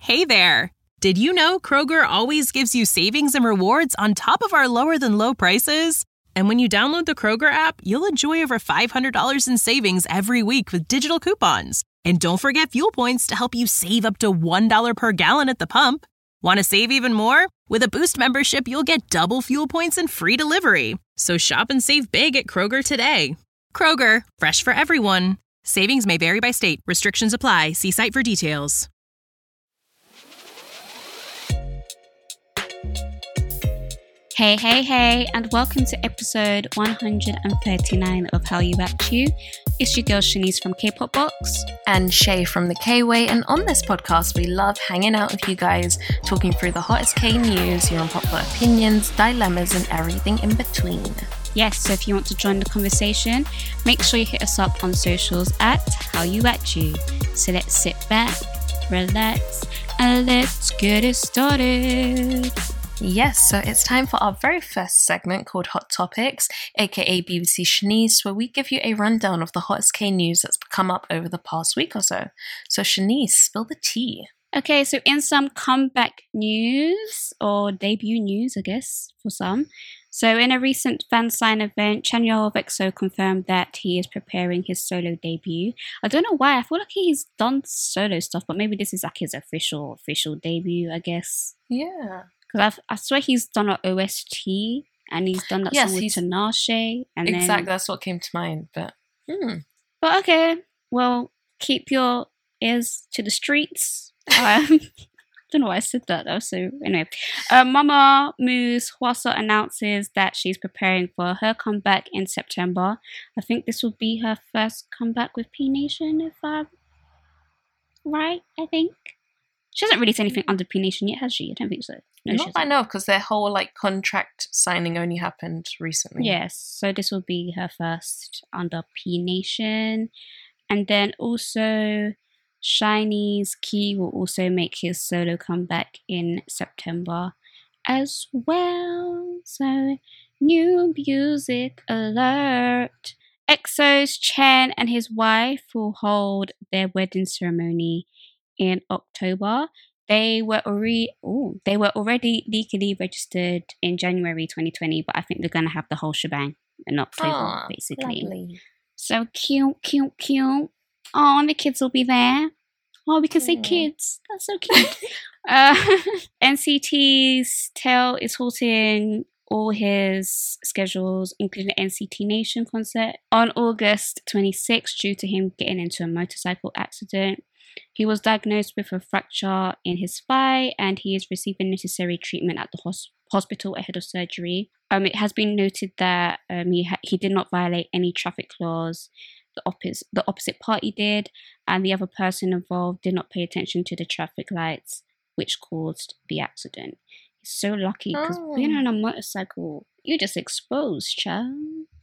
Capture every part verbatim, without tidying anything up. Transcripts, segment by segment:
Hey there! Did you know Kroger always gives you savings and rewards on top of our lower-than-low prices? And when you download the Kroger app, you'll enjoy over five hundred dollars in savings every week with digital coupons. And don't forget fuel points to help you save up to one dollar per gallon at the pump. Want to save even more? With a Boost membership, you'll get double fuel points and free delivery. So shop and save big at Kroger today. Kroger, fresh for everyone. Savings may vary by state. Restrictions apply. See site for details. Hey, hey, hey, and welcome to episode one hundred thirty-nine of How You Act You. It's your girl Shanice from K-Pop Box. And Shay from the K-Way. And on this podcast, we love hanging out with you guys, talking through the hottest K news, your unpopular opinions, dilemmas, and everything in between. Yes, so if you want to join the conversation, make sure you hit us up on socials at How You Act You. So let's sit back, relax, and let's get it started. Yes, so it's time for our very first segment called Hot Topics, aka B B C Shanice, where we give you a rundown of the hottest K news that's come up over the past week or so. So Shanice, spill the tea. Okay, so in some comeback news, or debut news, I guess, for some. So in a recent fan sign event, Chanyeol of EXO confirmed that he is preparing his solo debut. I don't know why, I feel like he's done solo stuff, but maybe this is like his official, official debut, I guess. Yeah. Because I swear he's done an O S T and he's done that yes, song with Tinashe. And exactly, then, that's what came to mind. But hmm. but okay, well, keep your ears to the streets. Um, I don't know why I said that. That was so anyway. Uh, Mama Moo's Hwasa announces that she's preparing for her comeback in September. I think this will be her first comeback with P Nation, if I'm right. I think she hasn't released anything under P Nation yet, has she? I don't think so. No, Not that I know, because their whole like contract signing only happened recently. Yes, so this will be her first under P Nation. And then also SHINee's Key will also make his solo comeback in September as well. So new music alert. EXO's Chen and his wife will hold their wedding ceremony in October. They were already oh, they were already legally registered in January twenty twenty, but I think they're gonna have the whole shebang in October, Aww, basically. Lovely. So cute, cute, cute. Oh, and the kids will be there. Oh, we can say kids. That's so cute. uh, N C T's Tail is halting all his schedules, including the N C T Nation concert, on August twenty-sixth due to him getting into a motorcycle accident. He was diagnosed with a fracture in his thigh and he is receiving necessary treatment at the hos- hospital ahead of surgery. Um, it has been noted that um, he, ha- he did not violate any traffic laws. The, oppos- the opposite party did, and the other person involved did not pay attention to the traffic lights, which caused the accident. He's so lucky because oh. being on a motorcycle, you're just exposed, child.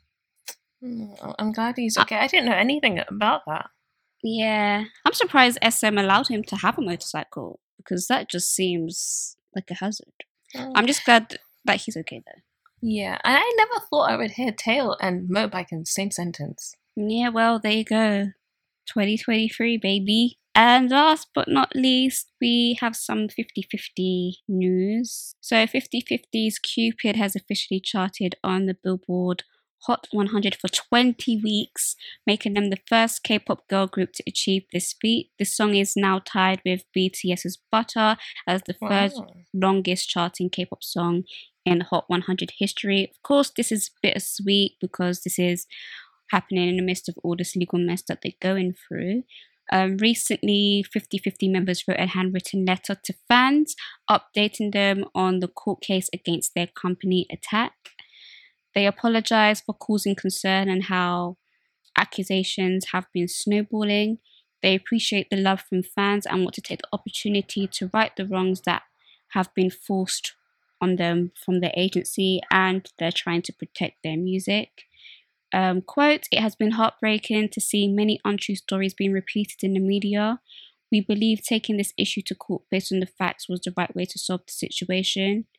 Oh, I'm glad he's okay. I didn't know anything about that. Yeah, I'm surprised S M allowed him to have a motorcycle because that just seems like a hazard. Oh. I'm just glad that he's okay though. Yeah, and I never thought I would hear tail and motorbike in the same sentence. Yeah, well, there you go. twenty twenty-three, baby. And last but not least, we have some fifty-fifty news. So fifty fifty's Cupid has officially charted on the Billboard Hot one hundred for twenty weeks, making them the first K-pop girl group to achieve this feat. This song is now tied with BTS's Butter as the wow. third longest charting K-pop song in Hot one hundred history. Of course, this is bittersweet because this is happening in the midst of all this legal mess that they're going through. Um, recently, fifty fifty members wrote a handwritten letter to fans, updating them on the court case against their company Attack. They apologize for causing concern and how accusations have been snowballing. They appreciate the love from fans and want to take the opportunity to right the wrongs that have been forced on them from their agency, and they're trying to protect their music. Um, quote, "It has been heartbreaking to see many untrue stories being repeated in the media. We believe taking this issue to court based on the facts was the right way to solve the situation.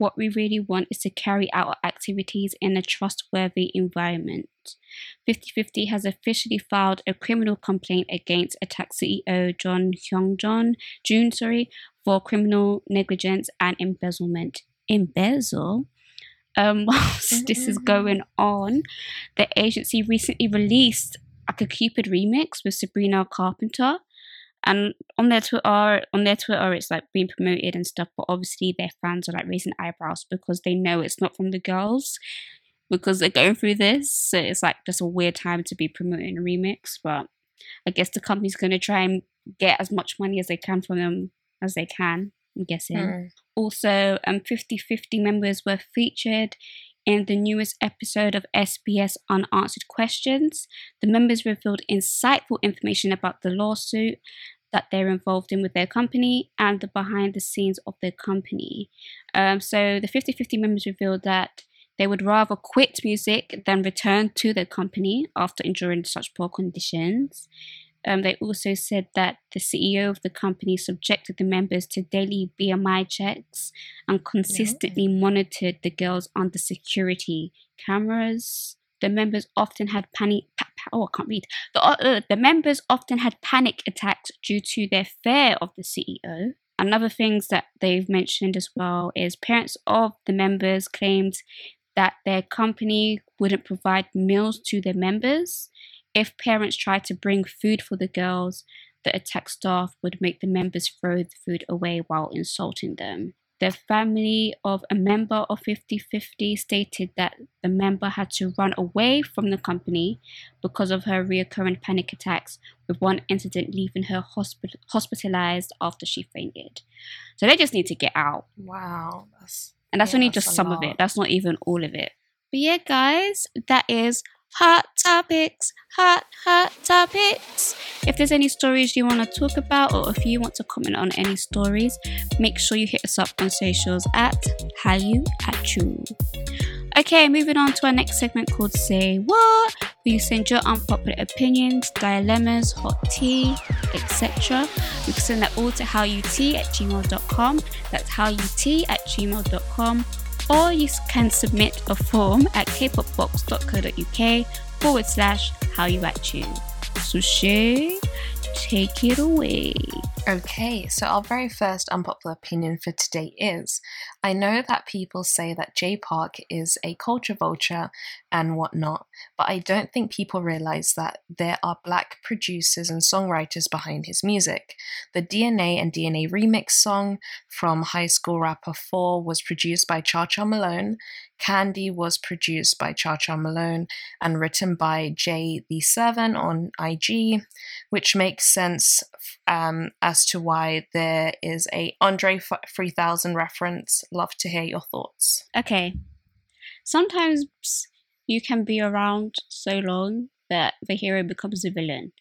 what we really want is to carry out our activities in a trustworthy environment. fifty fifty has officially filed a criminal complaint against Attack C E O John Hyung Jun sorry, for criminal negligence and embezzlement. Embezzle? Um, whilst this is going on, the agency recently released like a Cupid remix with Sabrina Carpenter. And on their Twitter, on their Twitter, it's like being promoted and stuff. But obviously, their fans are like raising eyebrows because they know it's not from the girls, because they're going through this. So it's like just a weird time to be promoting a remix. But I guess the company's going to try and get as much money as they can from them as they can, I'm guessing. Mm. Also, um, fifty fifty members were featured in the newest episode of S B S Unanswered Questions. The members revealed insightful information about the lawsuit that they're involved in with their company and the behind the scenes of their company. Um, so the fifty fifty members revealed that they would rather quit music than return to their company after enduring such poor conditions. Um, they also said that the C E O of the company subjected the members to daily B M I checks and consistently yeah. monitored the girls under security cameras. The members often had panic. Pa- pa- oh, I can't read. The uh, the members often had panic attacks due to their fear of the C E O. Another things that they've mentioned as well is parents of the members claimed that their company wouldn't provide meals to their members. If parents tried to bring food for the girls, the Attack staff would make the members throw the food away while insulting them. The family of a member of fifty fifty stated that the member had to run away from the company because of her recurrent panic attacks, with one incident leaving her hospi- hospitalized after she fainted. So they just need to get out. Wow. That's, and that's yeah, only that's just some lot. of it. That's not even all of it. But yeah, guys, that is Hot Topics, hot, hot topics. If there's any stories you want to talk about, or if you want to comment on any stories, make sure you hit us up on socials at Hallyu at you. Okay, moving on to our next segment called Say What, where you send your unpopular opinions, dilemmas, hot tea, et cetera. You can send that all to howut at gmail dot com. That's howut at gmail dot com. Or you can submit a form at kpopbox dot co dot uk forward slash how you at you. So Shay, take it away. Okay, so our very first unpopular opinion for today is, I know that people say that Jay Park is a culture vulture and whatnot, but I don't think people realize that there are black producers and songwriters behind his music. The D N A and D N A remix song from High School Rapper four was produced by Cha Cha Malone. Candy was produced by Cha Cha Malone and written by Jay the Seven on I G, which makes sense um, as to why there is a Andre three thousand reference. Love to hear your thoughts. Okay. Sometimes you can be around so long that the hero becomes a villain.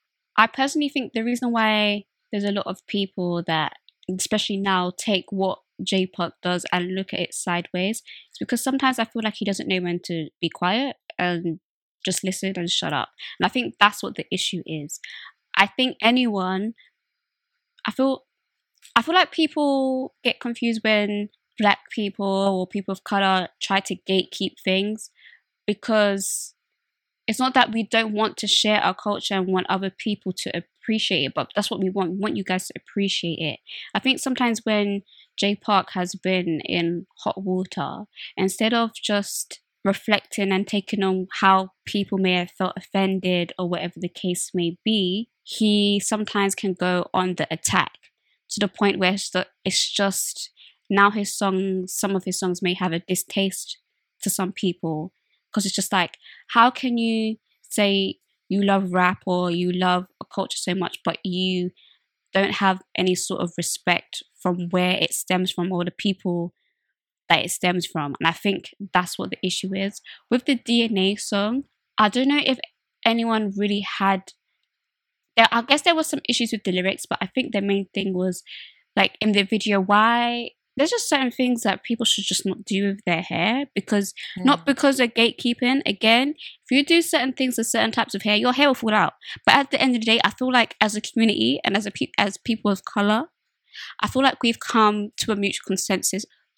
I personally think the reason why there's a lot of people that, especially now, take what Jay Park does and look at it sideways, is because sometimes I feel like he doesn't know when to be quiet and just listen and shut up. And I think that's what the issue is. I think anyone, I feel, I feel like people get confused when black people or people of color try to gatekeep things, because it's not that we don't want to share our culture and want other people to appreciate it, but that's what we want. We want you guys to appreciate it. I think sometimes when Jay Park has been in hot water, instead of just reflecting and taking on how people may have felt offended or whatever the case may be, he sometimes can go on the attack to the point where it's just, now his songs, some of his songs may have a distaste to some people, because it's just like, how can you say you love rap or you love a culture so much, but you don't have any sort of respect from where it stems from or the people that it stems from? And I think that's what the issue is. With the D N A song, I don't know if anyone really had, there, I guess there was some issues with the lyrics, but I think the main thing was, like, in the video, why, there's just certain things that people should just not do with their hair, because, mm. not because of gatekeeping, again, if you do certain things with certain types of hair, your hair will fall out. But at the end of the day, I feel like as a community and as a pe- as people of colour, I feel like we've come to a mutual consensus.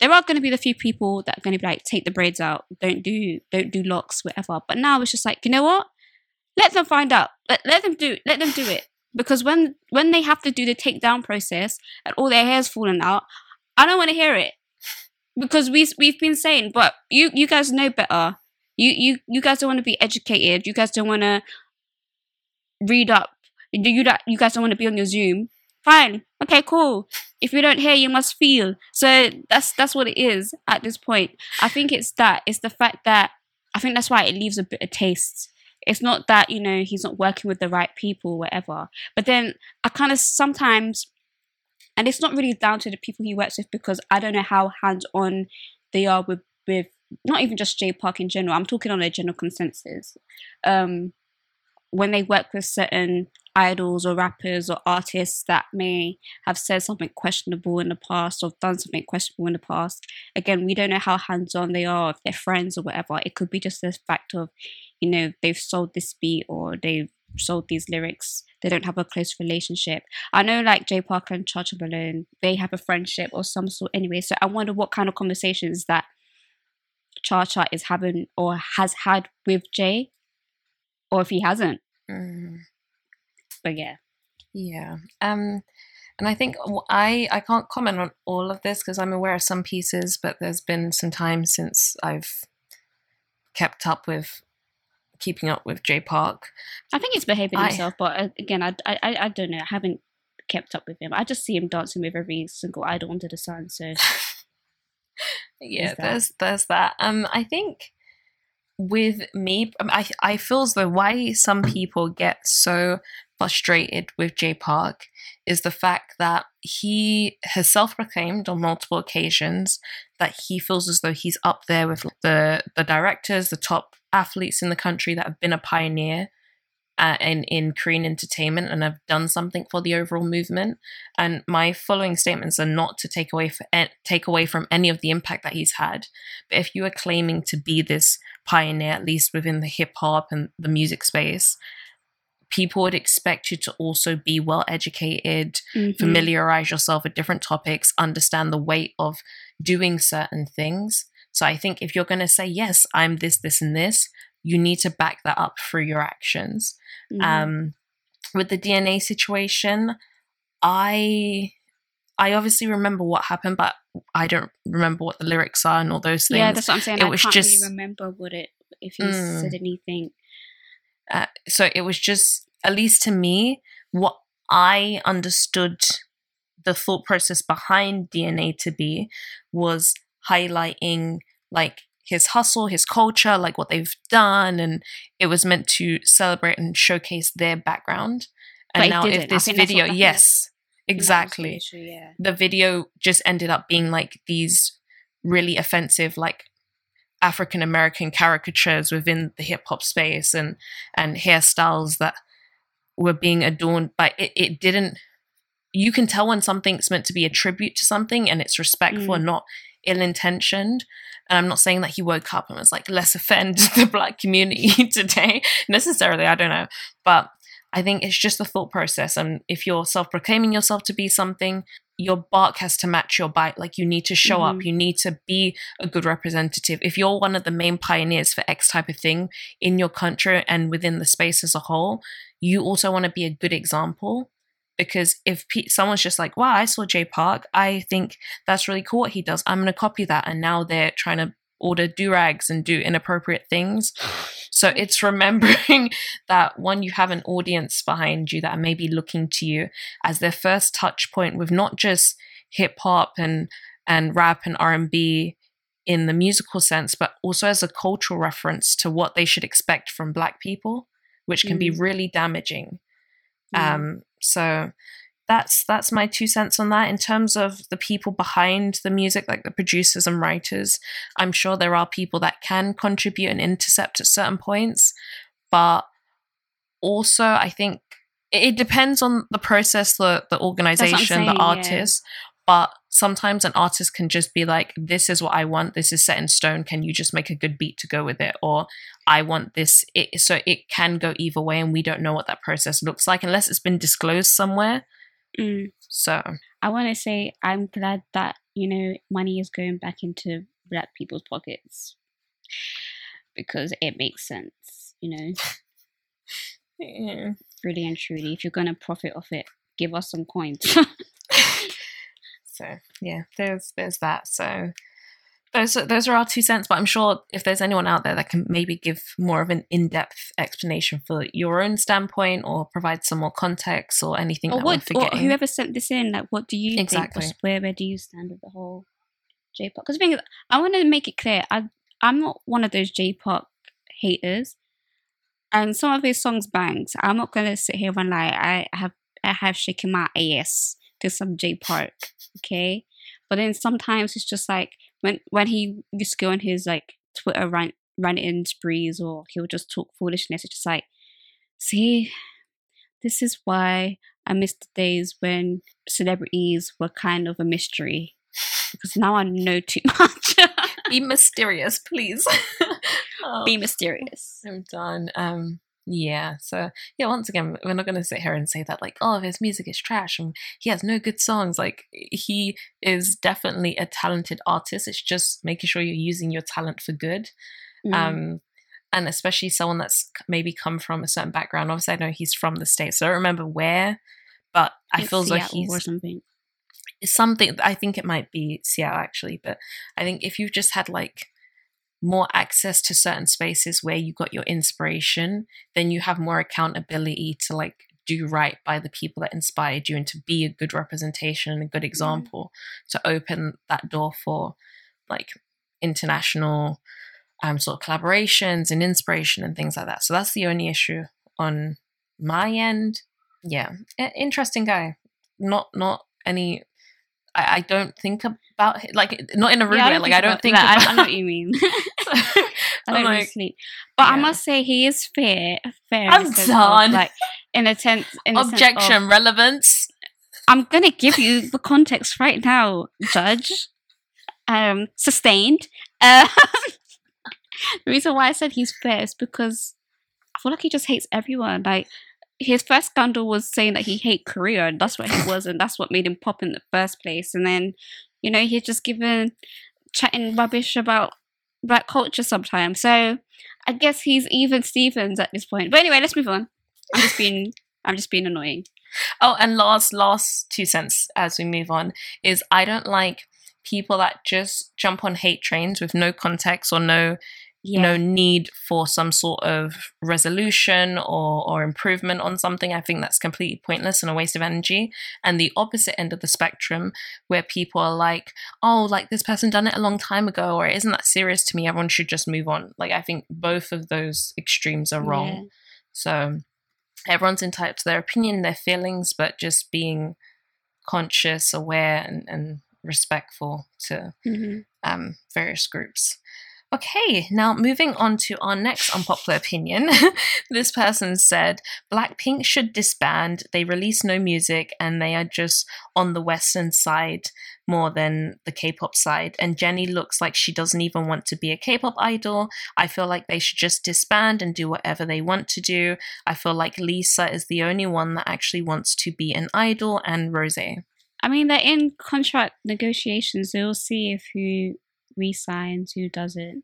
there are going to be the few people that are going to be like, take the braids out, don't do, don't do locks, whatever. But now it's just like, you know what? Let them find out. Let, let them do, let them do it. Because when, when they have to do the takedown process and all their hair's falling out, I don't want to hear it. Because we, we've been saying, but you, you guys know better. You, you, you guys don't want to be educated. You guys don't want to read up. You, you, you guys don't want to be on your Zoom. Fine. Okay, cool. If you don't hear, you must feel. So that's that's what it is at this point. I think it's that. It's the fact that I think that's why it leaves a bitter taste. It's not that, you know, he's not working with the right people, whatever. But then I kind of sometimes, and it's not really down to the people he works with, because I don't know how hands-on they are with, with not even just Jay Park in general. I'm talking on a general consensus. Um, when they work with certain idols or rappers or artists that may have said something questionable in the past or done something questionable in the past. Again, we don't know how hands-on they are, if they're friends or whatever. It could be just the fact of, you know, they've sold this beat or they've sold these lyrics. They don't have a close relationship. I know like Jay Parker and Cha Cha Malone, they have a friendship or some sort anyway. So I wonder what kind of conversations that Cha Cha is having or has had with Jay, or if he hasn't. Mm. But yeah. Yeah. Um, and I think I, I can't comment on all of this because I'm aware of some pieces, but there's been some time since I've kept up with keeping up with Jay Park. I think he's behaving I, himself, but uh, again, I, I, I don't know. I haven't kept up with him. I just see him dancing with every single idol under the sun. So yeah, there's there's that. Um, I think with me, I I feel as though why some people get so frustrated with Jay Park is the fact that he has self-proclaimed on multiple occasions that he feels as though he's up there with the the directors, the top athletes in the country that have been a pioneer uh, in, in Korean entertainment and have done something for the overall movement. And my following statements are not to take away for, take away from any of the impact that he's had. But if you are claiming to be this pioneer, at least within the hip-hop and the music space, people would expect you to also be well educated, mm-hmm. familiarize yourself with different topics, understand the weight of doing certain things. So I think if you're going to say, yes, I'm this, this, and this, you need to back that up through your actions. Mm-hmm. Um, with the D N A situation, I I obviously remember what happened, but I don't remember what the lyrics are and all those things. Yeah, that's what I'm saying. It I was can't just, really remember what it, if he mm, said anything. Uh, so it was just, at least to me, what I understood the thought process behind D N A to be was highlighting like his hustle, his culture, like what they've done, and it was meant to celebrate and showcase their background. And but now if this video, yes, exactly. True, yeah. The video just ended up being like these really offensive, like African American caricatures within the hip hop space and and hairstyles that were being adorned by it. It didn't. You can tell when something's meant to be a tribute to something and it's respectful mm. and not ill-intentioned. And I'm not saying that he woke up and was like, let's offend the Black community today necessarily. I don't know, but I think it's just a thought process. And if you're self-proclaiming yourself to be something, your bark has to match your bite. Like you need to show mm-hmm. up. You need to be a good representative. If you're one of the main pioneers for X type of thing in your country and within the space as a whole, you also want to be a good example. Because if pe- someone's just like, wow, I saw Jay Park, I think that's really cool what he does, I'm going to copy that. And now they're trying to order do-rags and do inappropriate things. So it's remembering that, one, you have an audience behind you that are maybe looking to you as their first touch point with not just hip-hop and, and rap and R and B in the musical sense, but also as a cultural reference to what they should expect from Black people, which can mm. be really damaging. Mm. Um, so that's that's my two cents on that. In terms of the people behind the music, like the producers and writers, I'm sure there are people that can contribute and intercept at certain points, but also I think it depends on the process, the, the organization, saying, the artist. Yeah. But sometimes an artist can just be like, this is what I want, this is set in stone, can you just make a good beat to go with it? Or I want this. It, so it can go either way, and we don't know what that process looks like unless it's been disclosed somewhere. Mm. So I want to say I'm glad that you know, money is going back into black people's pockets because it makes sense, you know. Yeah. Really and truly, if you're gonna profit off it, give us some coins. So yeah, there's there's that. So those are, those are our two cents. But I'm sure if there's anyone out there that can maybe give more of an in-depth explanation for your own standpoint, or provide some more context, or anything or that what, we're forgetting. or whoever sent this in, like, what do you Exactly. think? Where where do you stand with the whole J-pop? Because the thing is, I want to make it clear, I I'm not one of those J-pop haters, and some of his songs bangs. I'm not gonna sit here and lie. I have I have shaken my ass to some J-pop, okay? But then sometimes it's just like when when he used to go on his like Twitter rant ranting sprees, or he'll just talk foolishness. It's just like, see, this is why I miss the days when celebrities were kind of a mystery, because now I know too much. Be mysterious, please. Oh, Be mysterious. I'm done. Um, yeah. So yeah, once again, we're not going to sit here and say that like, oh, his music is trash and he has no good songs. Like, he is definitely a talented artist. It's just making sure you're using your talent for good. Mm. Um, and especially someone that's maybe come from a certain background. Obviously, I know he's from the States, so I don't remember where, but I it's feel Seattle like he's or something. Something. I think it might be Seattle actually, but I think if you've just had like more access to certain spaces where you got your inspiration, then you have more accountability to like do right by the people that inspired you and to be a good representation and a good example, mm. to open that door for like international um, sort of collaborations and inspiration and things like that. So that's the only issue on my end. Yeah, I- interesting guy. Not not any. I, I don't think about it, like, not in a rude yeah, way. Like, I don't about, think like, about... I, I know what you mean. I don't like, really sleep. But yeah. I must say, he is fair. fair I'm in done. Of, like, in a sense, in a Objection, sense of, relevance. I'm going to give you the context right now, Judge. Um, sustained. Uh, the reason why I said he's fair is because I feel like he just hates everyone. Like, his first scandal was saying that he hated Korea, and that's what he was, and that's what made him pop in the first place. And then, you know, he's just given chatting rubbish about black culture sometimes. So I guess he's even Stevens at this point. But anyway, let's move on. I'm just being, I'm just being annoying. Oh, and last, last two cents as we move on is I don't like people that just jump on hate trains with no context or no. Yeah. no need for some sort of resolution or, or improvement on something. I think that's completely pointless and a waste of energy. And the opposite end of the spectrum, where people are like, oh, like this person done it a long time ago, or it isn't that serious to me, everyone should just move on. Like, I think both of those extremes are wrong. Yeah. So everyone's entitled to their opinion, their feelings, but just being conscious, aware, and, and respectful to mm-hmm. um, various groups. Okay, now moving on to our next unpopular opinion. This person said, Blackpink should disband. They release no music and they are just on the Western side more than the K-pop side. And Jennie looks like she doesn't even want to be a K-pop idol. I feel like they should just disband and do whatever they want to do. I feel like Lisa is the only one that actually wants to be an idol, and Rosé. I mean, they're in contract negotiations. They'll see if who resigns, who doesn't.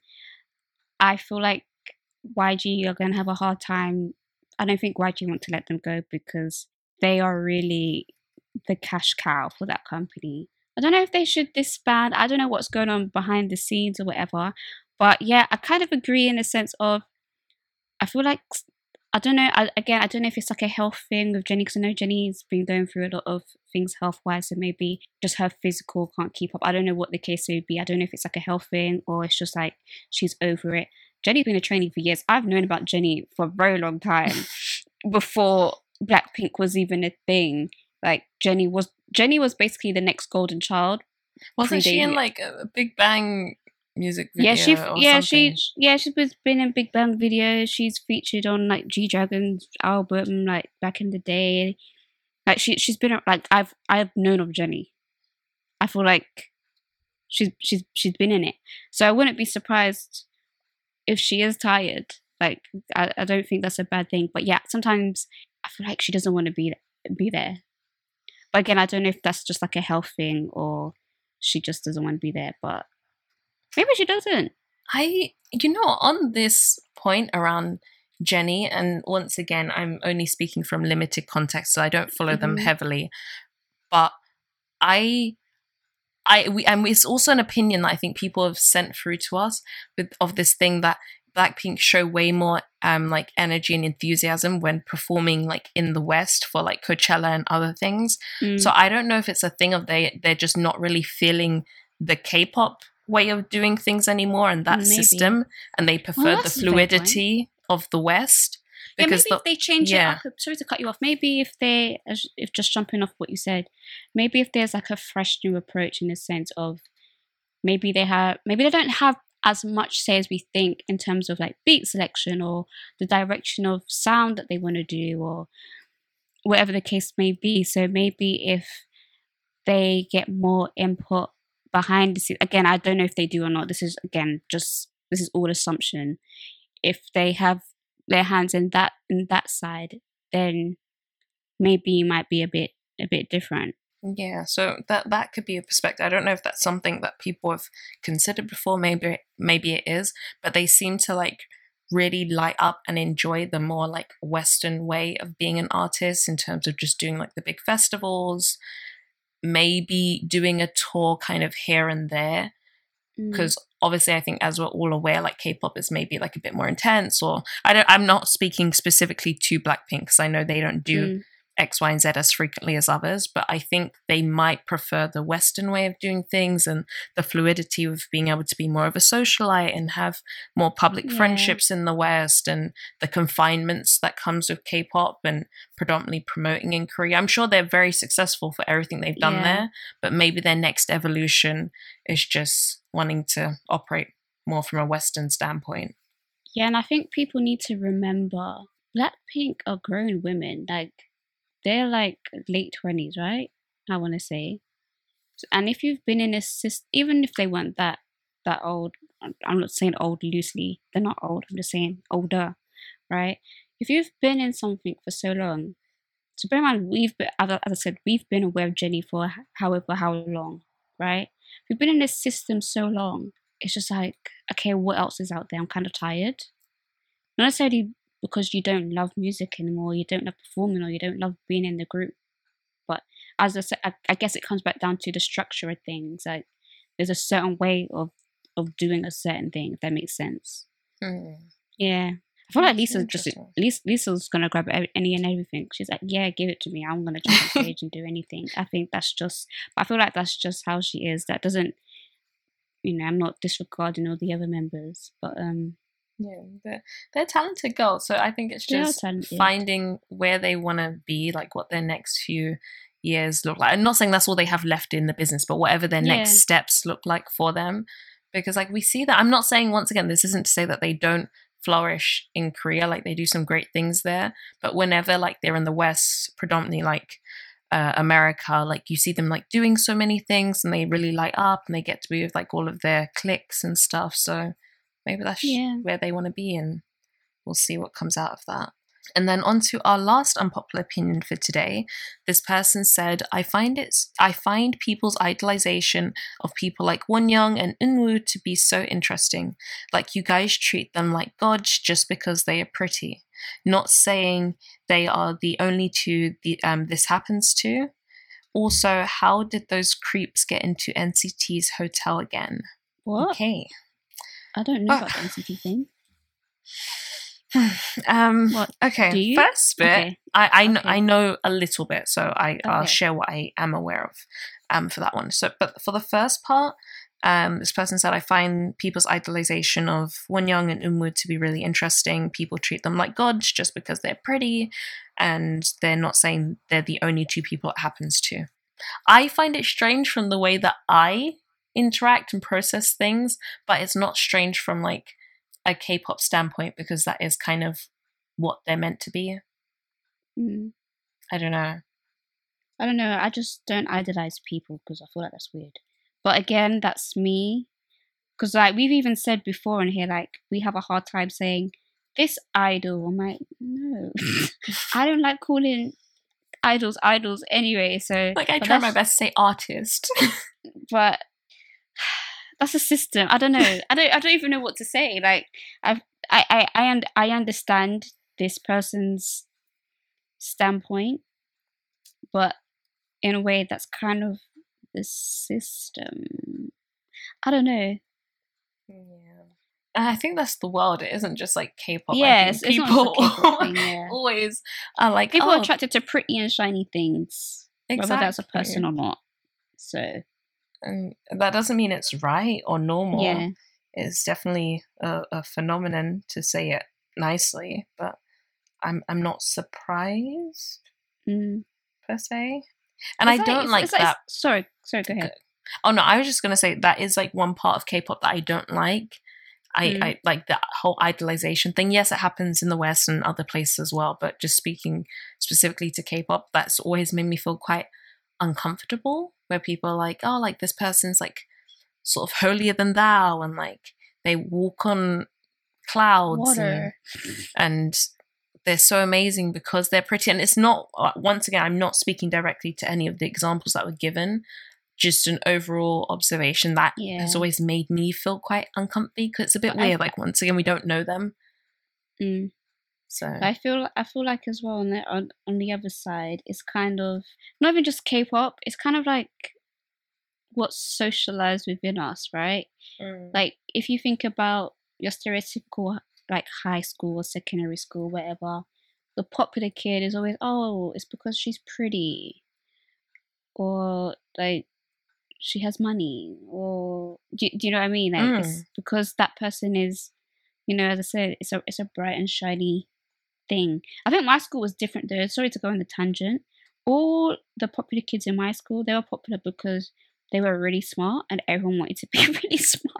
I feel like Y G are going to have a hard time. I don't think Y G want to let them go because they are really the cash cow for that company. I don't know if they should disband. I don't know what's going on behind the scenes or whatever. But yeah, I kind of agree in the sense of, I feel like, I don't know, I, again, I don't know if it's like a health thing with Jennie, because I know Jennie's been going through a lot of things health-wise, so maybe just her physical can't keep up. I don't know what the case would be. I don't know if it's like a health thing or it's just like she's over it. Jennie's been a trainee for years. I've known about Jennie for a very long time, before Blackpink was even a thing. Like, Jennie was Jennie was basically the next golden child. Wasn't she in like a Big Bang music video? Yeah, she or yeah something? she yeah she's been in Big Bang videos. She's featured on like G Dragon's album like back in the day. Like she she's been like I've I've known of Jennie. I feel like she's she's she's been in it, so I wouldn't be surprised if she is tired. Like I, I don't think that's a bad thing. But yeah, sometimes I feel like she doesn't want to be be there. But again, I don't know if that's just like a health thing or she just doesn't want to be there. But maybe she doesn't. I, you know, on this point around Jennie, and once again, I'm only speaking from limited context, so I don't follow mm-hmm. them heavily. But I, I, we, and it's also an opinion that I think people have sent through to us with of this thing that Blackpink show way more um like energy and enthusiasm when performing like in the West for like Coachella and other things. Mm. So I don't know if it's a thing of they they're just not really feeling the K-pop way of doing things anymore and that Maybe. system, and they prefer well, the fluidity of the West. Because yeah, maybe the, if they change yeah. it up. Sorry to cut you off. Maybe if they, if just jumping off what you said, maybe if there's like a fresh new approach in the sense of maybe they have, maybe they don't have as much say as we think in terms of like beat selection or the direction of sound that they want to do or whatever the case may be. So maybe if they get more input behind the scenes, again, I don't know if they do or not. This is again just this is all assumption. If they have their hands in that in that side, then maybe it might be a bit a bit different. Yeah, so that that could be a perspective. I don't know if that's something that people have considered before. Maybe maybe it is, but they seem to like really light up and enjoy the more like Western way of being an artist in terms of just doing like the big festivals, maybe doing a tour kind of here and there. Because mm. obviously, I think as we're all aware, like K-pop is maybe like a bit more intense. Or I don't. I'm not speaking specifically to Blackpink because I know they don't do mm. X, Y, and Z as frequently as others. But I think they might prefer the Western way of doing things and the fluidity of being able to be more of a socialite and have more public yeah. friendships in the West, and the confinements that comes with K-pop and predominantly promoting in Korea. I'm sure they're very successful for everything they've done yeah. there. But maybe their next evolution is just wanting to operate more from a Western standpoint. Yeah, and I think people need to remember Blackpink are grown women. Like, they're like late twenties, right? I want to say. And if you've been in a system, even if they weren't that that old, I'm not saying old loosely, they're not old, I'm just saying older, right? If you've been in something for so long, so bear in mind, we've been, as I said, we've been aware of Jennie for however how long, right? We've been in this system so long, it's just like, okay, what else is out there? I'm kind of tired. Not necessarily because you don't love music anymore, you don't love performing, or you don't love being in the group. But as I said, I, I guess it comes back down to the structure of things. Like, there's a certain way of, of doing a certain thing, if that makes sense. Mm. Yeah. I feel like Lisa just Lisa, Lisa's gonna grab any and everything. She's like, yeah, give it to me. I'm gonna jump on stage and do anything. I think that's just, but I feel like that's just how she is. That doesn't, you know, I'm not disregarding all the other members, but um, yeah, they're they're talented girls. So I think it's just finding where they want to be, like what their next few years look like. I'm not saying that's all they have left in the business, but whatever their yeah. next steps look like for them, because like we see that. I'm not saying, once again, this isn't to say that they don't flourish in Korea, like they do some great things there, but whenever like they're in the West, predominantly like uh, America, like you see them like doing so many things and they really light up and they get to be with like all of their cliques and stuff. So maybe that's yeah. where they want to be, and we'll see what comes out of that. And then on to our last unpopular opinion for today. This person said, I find it, I find people's idolization of people like Wonyoung and Eunwoo to be so interesting. Like, you guys treat them like gods just because they are pretty. Not saying they are the only two the, um, this happens to. Also, how did those creeps get into N C T's hotel again? What? Okay. I don't know oh. about the N C T thing. um what, okay first bit okay. I I, kn- okay. I know a little bit, so I okay. I'll share what I am aware of um for that one. So but for the first part, um this person said, I find people's idolization of Wonyoung and Eunwoo to be really interesting. People treat them like gods just because they're pretty, and they're not saying they're the only two people it happens to. I find it strange from the way that I interact and process things, but it's not strange from like a K-pop standpoint, because that is kind of what they're meant to be. Mm. I don't know. I don't know. I just don't idolize people because I feel like that's weird. But again, that's me. Because like we've even said before in here, like we have a hard time saying this idol. I'm like, no, I don't like calling idols idols anyway. So like I try my best to say artist. but that's a system. I don't know. I don't. I don't even know what to say. Like, I've, I, I, I, und- I understand this person's standpoint, but in a way, that's kind of the system. I don't know. Yeah. And I think that's the world. It isn't just like K-pop. Yes, I think it's not people just a K-pop thing, yeah. always are like, People oh, are attracted to pretty and shiny things, exactly. whether that's a person or not. So, and that doesn't mean it's right or normal. yeah. It's definitely a, a phenomenon, to say it nicely, but I'm I'm not surprised Mm. per se. And It's I don't it's- like it's that. sorry, sorry, go ahead. Oh no, I was just gonna say that is like one part of K-pop that I don't like. I, Mm. I like that whole idolization thing. Yes, it happens in the West and other places as well, but just speaking specifically to K-pop, that's always made me feel quite uncomfortable, where people are like, oh, like this person's like sort of holier than thou, and like they walk on clouds and, Water. and they're so amazing because they're pretty. And it's not, once again, I'm not speaking directly to any of the examples that were given, just an overall observation that Yeah. has always made me feel quite uncomfy, because it's a bit But I- weird. Like, once again, we don't know them, Mm. so I feel I feel like as well on the on, on the other side, it's kind of not even just K-pop. It's kind of like what's socialized within us, right? Mm. Like if you think about your stereotypical like high school or secondary school, whatever, the popular kid is always, oh, it's because she's pretty, or like she has money, or do, do you know what I mean? Like Mm. it's because that person is, you know, as I said, it's a it's a bright and shiny thing. I think my school was different though. Sorry to go on the tangent. All the popular kids in my school, they were popular because they were really smart and everyone wanted to be really smart.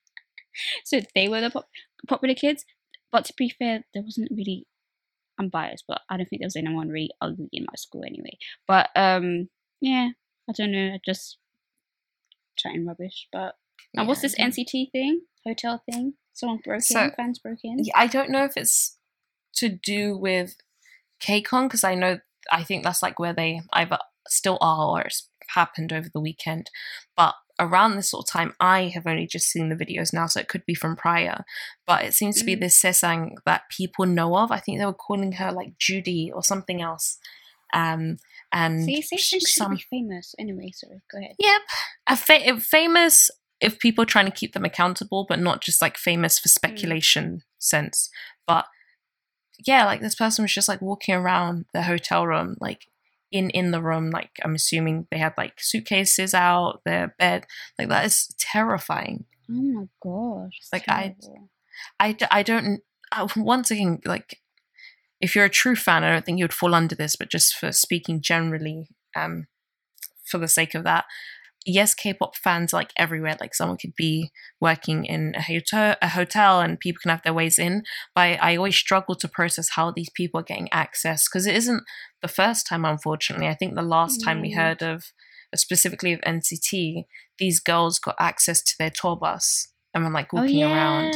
So they were the pop- popular kids. But to be fair, there wasn't really, I'm biased, but I don't think there was anyone really ugly in my school anyway. But um, yeah, I don't know. I just chatting rubbish. But now, what's Yeah. this N C T thing? Hotel thing? Someone broke So- in? Fans broke in? Yeah, I don't know if it's to do with KCON, because I know, I think that's like where they either still are or it's happened over the weekend. But around this sort of time, I have only just seen the videos now, so it could be from prior. But it seems to be Mm. this Sesang that people know of. I think they were calling her like Judy or something else. Um, and See, say sh- things some should be famous. Anyway, sorry, go ahead. Yep. A fa- famous if people are trying to keep them accountable, but not just like famous for speculation sense. But yeah, like this person was just like walking around the hotel room, like in in the room, like I'm assuming they had like suitcases out, their bed. Like that is terrifying. Oh my gosh. it's Like, I- terrible. I, d- I don't, uh, once again, like, if you're a true fan, I don't think you would fall under this, but just for speaking generally, um, for the sake of that, yes, K-pop fans are like everywhere. Like someone could be working in a hotel, a hotel, and people can have their ways in. But I, I always struggle to process how these people are getting access, because it isn't the first time, unfortunately. I think the last time we Mm. heard of, specifically of N C T, these girls got access to their tour bus and were like walking oh, yeah. around.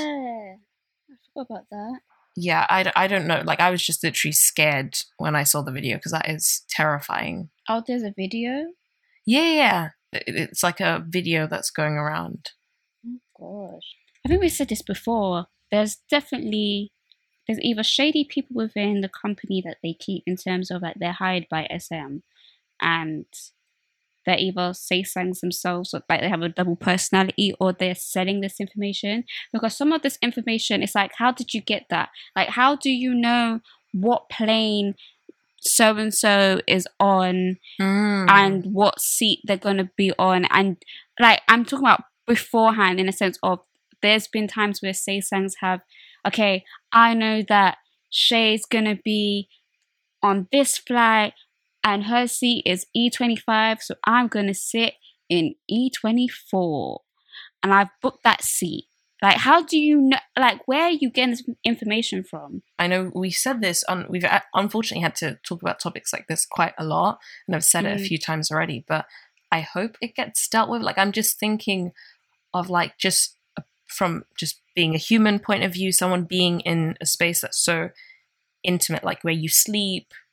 I forgot about that. Yeah, I, d- I don't know. Like, I was just literally scared when I saw the video, because that is terrifying. Oh, there's a video? Yeah, yeah. It- It's like a video that's going around. Oh gosh. I think we said this before. There's definitely there's either shady people within the company that they keep in terms of like they're hired by S M and they're either Saesangs themselves, or like they have a double personality, or they're selling this information. Because some of this information is like, how did you get that? Like, how do you know what plane so and so is on Mm. and what seat they're gonna be on? And like, I'm talking about beforehand, in a sense of there's been times where Saesangs have, okay, I know that Shay's gonna be on this flight and her seat is E twenty-five, so I'm gonna sit in E twenty-four and I've booked that seat. Like, how do you know? Like, where are you getting this information from? I know we said this, on, we've a- unfortunately had to talk about topics like this quite a lot, and I've said it a Mm. few times already, but I hope it gets dealt with. Like, I'm just thinking of like, just uh, from just being a human point of view, someone being in a space that's so intimate, like where you sleep,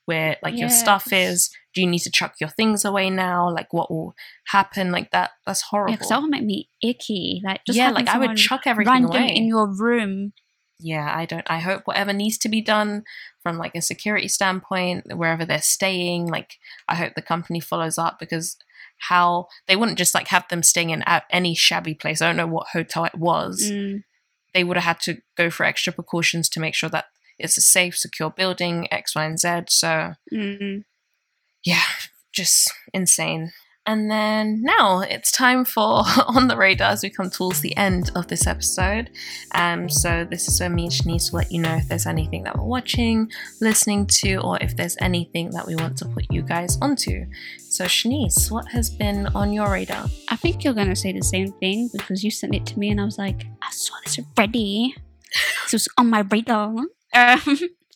where like Yeah. your stuff is? Do you need to chuck your things away now? Like what will happen? Like that, that's horrible. Yeah, because that would make me icky. Like just yeah, having like I would someone chuck everything random away. in your room. Yeah, I don't, I hope whatever needs to be done from like a security standpoint, wherever they're staying, like I hope the company follows up, because how they wouldn't just like have them staying in at any shabby place. I don't know what hotel it was. Mm. They would have had to go for extra precautions to make sure that it's a safe, secure building, X, Y, and Z. So Mm. yeah, just insane. And then now it's time for On the Radar as we come towards the end of this episode. Um, so this is where me and Shanice will let you know if there's anything that we're watching, listening to, or if there's anything that we want to put you guys onto. So Shanice, what has been on your radar? I think you're going to say the same thing because you sent it to me and I was like, I saw this already. So it's on my radar. Um,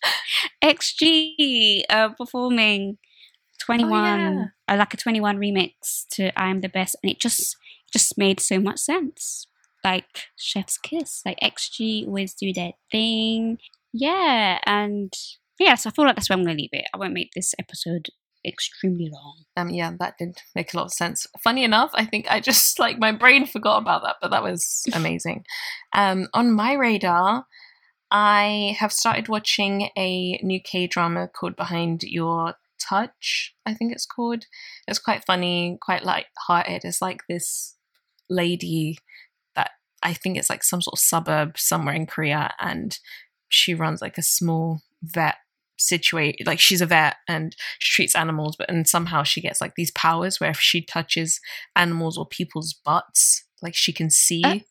X G uh, performing twenty-one, Oh, yeah. uh, like a twenty-one remix to I Am the Best, and it just just made so much sense. Like Chef's Kiss, like X G always do their thing. Yeah, and yeah, so I feel like that's where I'm going to leave it. I won't make this episode extremely long. Um, yeah, that did make a lot of sense. Funny enough, I think I just, like, my brain forgot about that, but that was amazing. um, on my radar, I have started watching a new K-drama called Behind Your Touch, I think it's called. It's quite funny, quite light-hearted. It's like this lady that I think it's like some sort of suburb somewhere in Korea, and she runs like a small vet situated, like she's a vet and she treats animals, but and somehow she gets like these powers where if she touches animals or people's butts, like she can see Uh-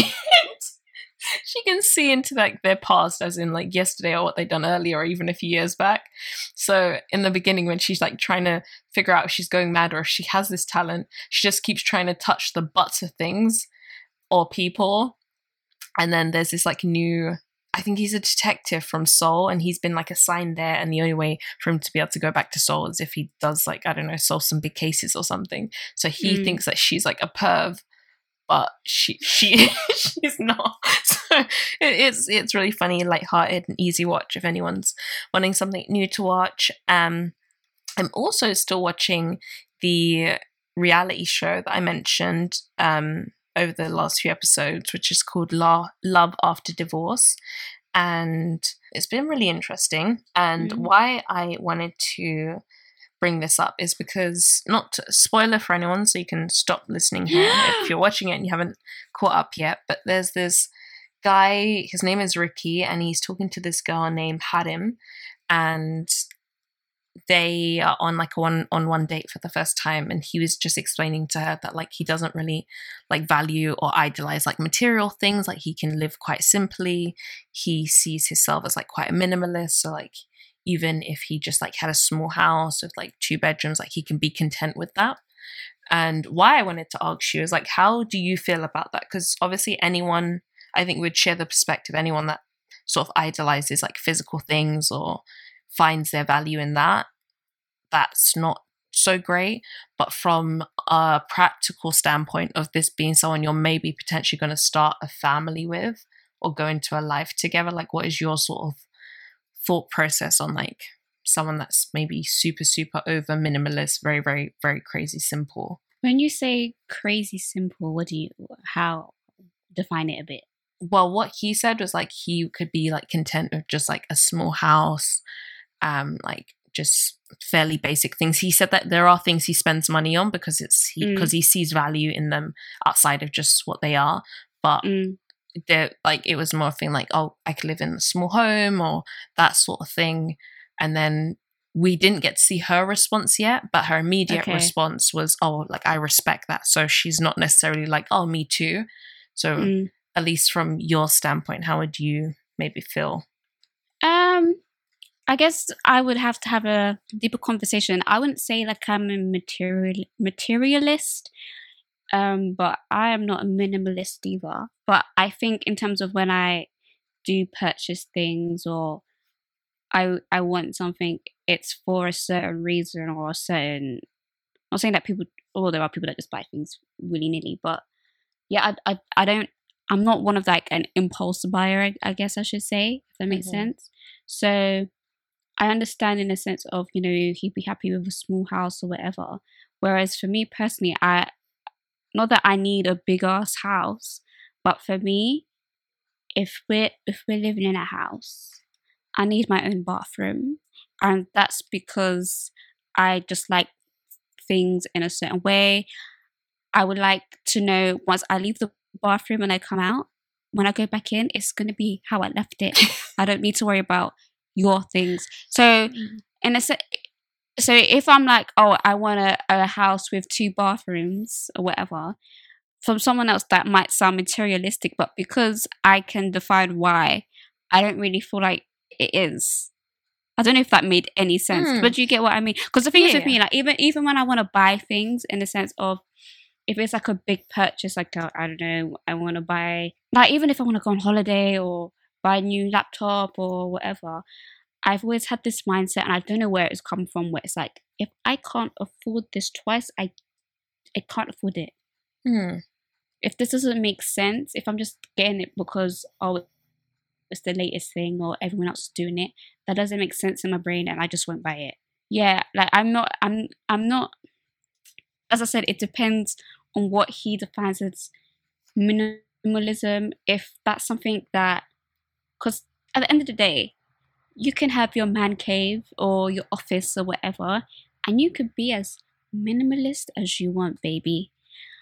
she can see into like their past, as in like yesterday or what they'd done earlier or even a few years back. So in the beginning, when she's like trying to figure out if she's going mad or if she has this talent, she just keeps trying to touch the butts of things or people. And then there's this like new, I think he's a detective from Seoul, and he's been like assigned there, and the only way for him to be able to go back to Seoul is if he does like, I don't know, solve some big cases or something. So he Mm. thinks that she's like a perv, but she she she's not. So it, it's it's really funny, lighthearted, and easy watch if anyone's wanting something new to watch. Um, I'm also still watching the reality show that I mentioned um over the last few episodes, which is called La- Love After Divorce, and it's been really interesting. And Mm. why I wanted to bring this up is because, not to, spoiler for anyone, so you can stop listening here if you're watching it and you haven't caught up yet, but there's this guy, his name is Ricky, and he's talking to this girl named Harim, and they are on like a one on one date for the first time, and he was just explaining to her that like he doesn't really like value or idolize like material things, like he can live quite simply. He sees himself as like quite a minimalist, so like even if he just like had a small house with like two bedrooms, like he can be content with that. And why I wanted to ask you is like, how do you feel about that? Because obviously anyone, I think, would share the perspective, anyone that sort of idolizes like physical things or finds their value in that, that's not so great. But from a practical standpoint of this being someone you're maybe potentially going to start a family with or go into a life together, like what is your sort of thought process on like someone that's maybe super super over minimalist, very very very crazy simple? When you say crazy simple, what do you, how, define it a bit? Well, what he said was like he could be like content with just like a small house, um like just fairly basic things. He said that there are things he spends money on because it's he Mm. because he sees value in them outside of just what they are, but Mm. they're like, it was more a thing like, oh, I could live in a small home or that sort of thing. And then we didn't get to see her response yet, but her immediate Okay. response was, oh, like I respect that. So she's not necessarily like, oh, me too. So Mm. at least from your standpoint, how would you maybe feel? Um, I guess I would have to have a deeper conversation. I wouldn't say like I'm a material materialist, um, but I am not a minimalist either. But I think in terms of when I do purchase things or I I want something, it's for a certain reason or a certain. I'm not saying that people, or there are people that just buy things willy nilly, but yeah, I, I I don't. I'm not one of like an impulse buyer. I, I guess I should say, if that makes Mhm. sense. So I understand in a sense of, you know, he'd be happy with a small house or whatever. Whereas for me personally, I, not that I need a big ass house, but for me, if we're, if we're living in a house, I need my own bathroom. And that's because I just like things in a certain way. I would like to know once I leave the bathroom and I come out, when I go back in, it's going to be how I left it. I don't need to worry about your things. So, in a se- so if I'm like, oh, I want a, a house with two bathrooms or whatever, from someone else that might sound materialistic, but because I can define why, I don't really feel like it is. I don't know if that made any sense, mm. but do you get what I mean? Because the thing yeah. is with me, like even even when I want to buy things, in the sense of if it's like a big purchase, like a, I don't know, I want to buy, like even if I want to go on holiday or buy a new laptop or whatever, I've always had this mindset, and I don't know where it's come from, where it's like, if I can't afford this twice, I I can't afford it. Mm. If this doesn't make sense, if I'm just getting it because, oh, it's the latest thing or everyone else is doing it, that doesn't make sense in my brain, and I just won't buy it. Yeah, like I'm not, I'm, I'm not, as I said, it depends on what he defines as minimalism. If that's something that, because at the end of the day, you can have your man cave or your office or whatever, and you could be as minimalist as you want, baby.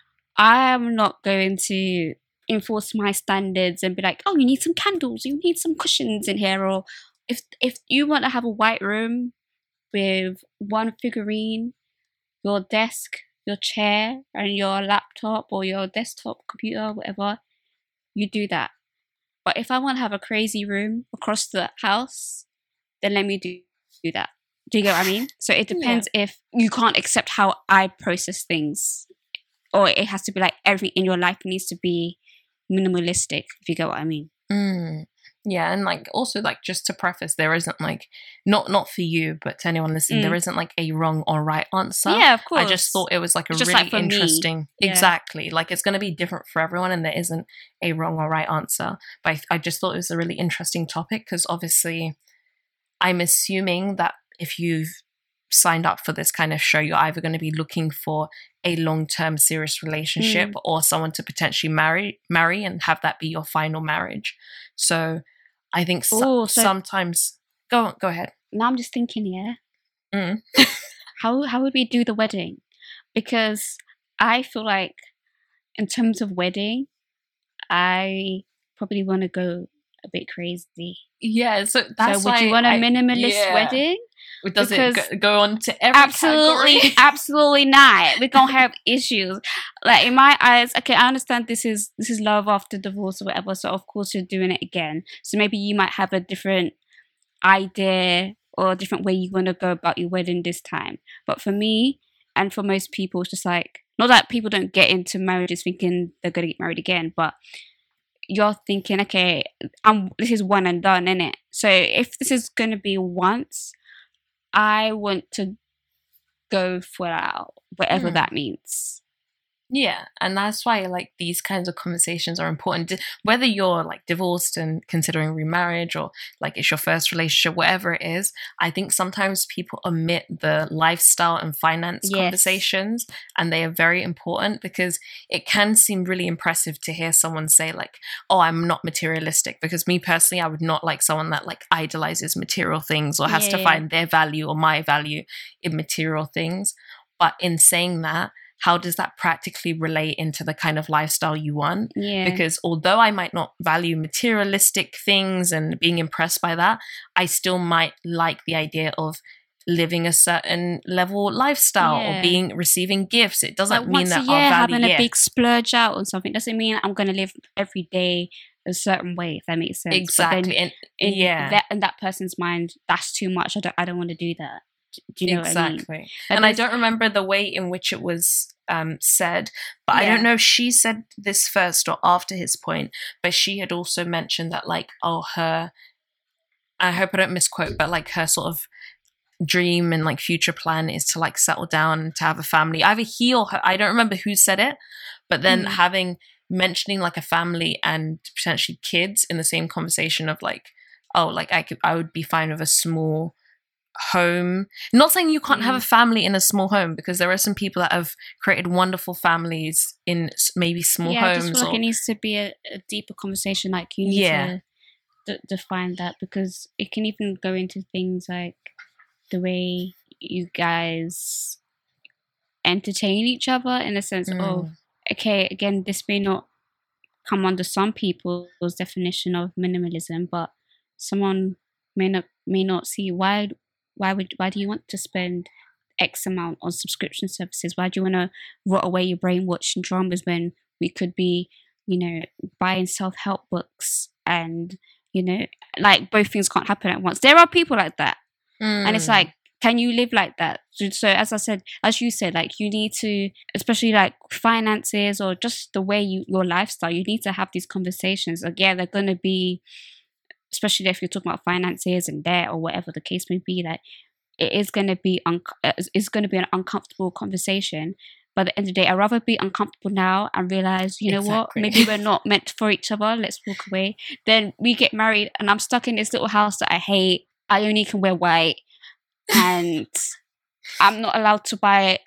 I'm not going to enforce my standards and be like, oh, you need some candles, you need some cushions in here. Or if if you want to have a white room with one figurine, your desk, your chair, and your laptop or your desktop computer, whatever, you do that. But if I want to have a crazy room across the house, then let me do, do that. Do you get what I mean? So it depends yeah. if you can't accept how I process things, or it has to be like everything in your life needs to be minimalistic, if you get what I mean. Mm. Yeah, and like also like just to preface, there isn't like not not for you, but to anyone listening, mm. there isn't like a wrong or right answer. Yeah, of course. I just thought it was like a it's really like interesting, yeah. exactly. Like it's going to be different for everyone, and there isn't a wrong or right answer. But I, I just thought it was a really interesting topic because obviously, I'm assuming that if you've signed up for this kind of show, you're either going to be looking for a long-term serious relationship mm. or someone to potentially marry marry and have that be your final marriage. So I think so- Ooh, so sometimes go go ahead. Now I'm just thinking, yeah, mm. how how would we do the wedding? Because I feel like in terms of wedding, I probably want to go a bit crazy. Yeah, so that's so would you want a minimalist I, yeah. wedding? Does because it go, go on to every absolutely, category? Absolutely not. We're gonna have issues. Like in my eyes, okay, I understand this is this is love after divorce or whatever. So of course you're doing it again. So maybe you might have a different idea or a different way you want to go about your wedding this time. But for me and for most people, it's just like, not that people don't get into marriages thinking they're gonna get married again, but you're thinking, okay, I'm this is one and done, innit? So if this is gonna be once, I want to go full out, whatever mm. that means. Yeah, and that's why like these kinds of conversations are important. Whether you're like divorced and considering remarriage, or like it's your first relationship, whatever it is, I think sometimes people omit the lifestyle and finance yes. conversations, and they are very important because it can seem really impressive to hear someone say like, oh, I'm not materialistic, because me personally, I would not like someone that like idolizes material things or has yeah. to find their value or my value in material things. But in saying that, how does that practically relate into the kind of lifestyle you want? Yeah. Because although I might not value materialistic things and being impressed by that, I still might like the idea of living a certain level lifestyle yeah. or being receiving gifts. It doesn't like mean that once a year, our value, having yeah. a big splurge out or something doesn't mean I'm going to live every day a certain way, if that makes sense. Exactly. But then and, in yeah. that, in that person's mind, that's too much. I don't, I don't want to do that. Do you know exactly. what I mean? And I don't remember the way in which it was um, said, but yeah. I don't know if she said this first or after his point, but she had also mentioned that like, oh, her, I hope I don't misquote, but like her sort of dream and like future plan is to like settle down and to have a family. Either he or her, I don't remember who said it, but then mm. having, mentioning like a family and potentially kids in the same conversation of like, oh, like I could, I would be fine with a small home. Not saying you can't Mm. have a family in a small home, because there are some people that have created wonderful families in s- maybe small yeah, I homes. just feel like or, it needs to be a, a deeper conversation. Like you need Yeah. to d- define that, because it can even go into things like the way you guys entertain each other, in the sense Mm. of, okay, again, this may not come under some people's definition of minimalism, but someone may not may not see why why would why do you want to spend X amount on subscription services? Why do you want to rot away your brain watching dramas when we could be, you know, buying self-help books? And, you know, like, both things can't happen at once. There are people like that. And it's Mm. like, can you live like that? So, so as I said, as you said, like, you need to, especially like finances or just the way you, your lifestyle, you need to have these conversations. Like, yeah, they're going to be, especially if you're talking about finances and debt or whatever the case may be, like, it is going to be, un- it's going to be an uncomfortable conversation. But at the end of the day, I'd rather be uncomfortable now and realize, you know Exactly. what, maybe we're not meant for each other. Let's walk away. Then we get married and I'm stuck in this little house that I hate. I only can wear white. And I'm not allowed to buy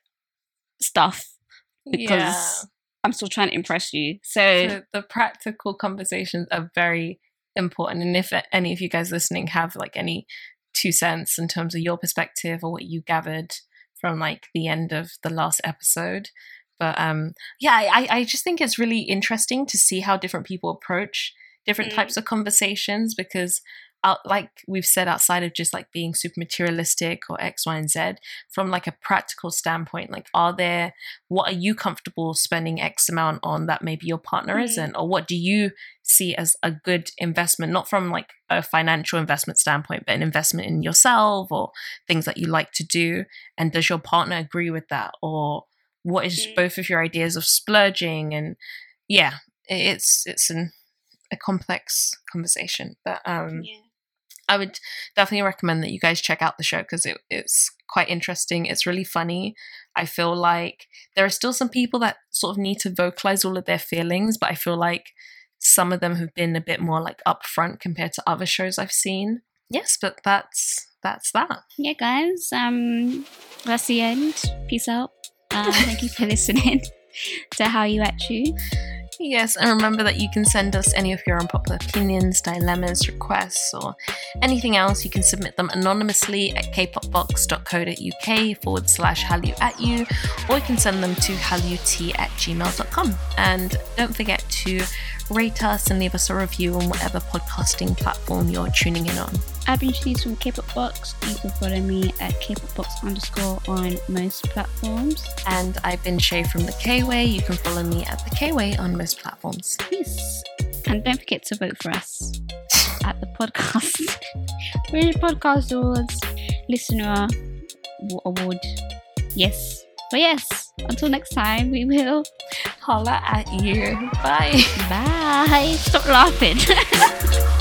stuff because Yeah. I'm still trying to impress you. So, So the practical conversations are very important. And if any of you guys listening have like any two cents in terms of your perspective or what you gathered from like the end of the last episode. But um, yeah, I, I just think it's really interesting to see how different people approach different Mm. types of conversations, because out, like we've said, outside of just like being super materialistic or X, Y, and Z, from like a practical standpoint, like, are there, what are you comfortable spending X amount on that maybe your partner Mm. isn't? Or what do you see as a good investment, not from like a financial investment standpoint, but an investment in yourself or things that you like to do? And does your partner agree with that? Or what is Mm. both of your ideas of splurging? And yeah, it's, it's an, a complex conversation, but um, yeah. I would definitely recommend that you guys check out the show, because it, it's quite interesting. It's really funny. I feel like there are still some people that sort of need to vocalize all of their feelings, but I feel like some of them have been a bit more like upfront compared to other shows I've seen. Yes, but that's that's that. Yeah, guys, um, that's the end. Peace out. Uh, thank you for listening to How You At You. Yes, and remember that you can send us any of your unpopular opinions, dilemmas, requests, or anything else. You can submit them anonymously at kpopbox.co.uk forward slash hallyu@you, or you can send them to hallut at gmail dot com. And don't forget to rate us and leave us a review on whatever podcasting platform you're tuning in on. I've been Shanice from K-Pop Box. You can follow me at kpopbox underscore on most platforms. And I've been Shay from The K-Way. You can follow me at The K-Way on most platforms. Yes. And don't forget to vote for us at the podcast. We're in the Podcast Awards Listener Award. Yes. But yes, until next time, we will Holla at you. Bye. bye. Stop laughing.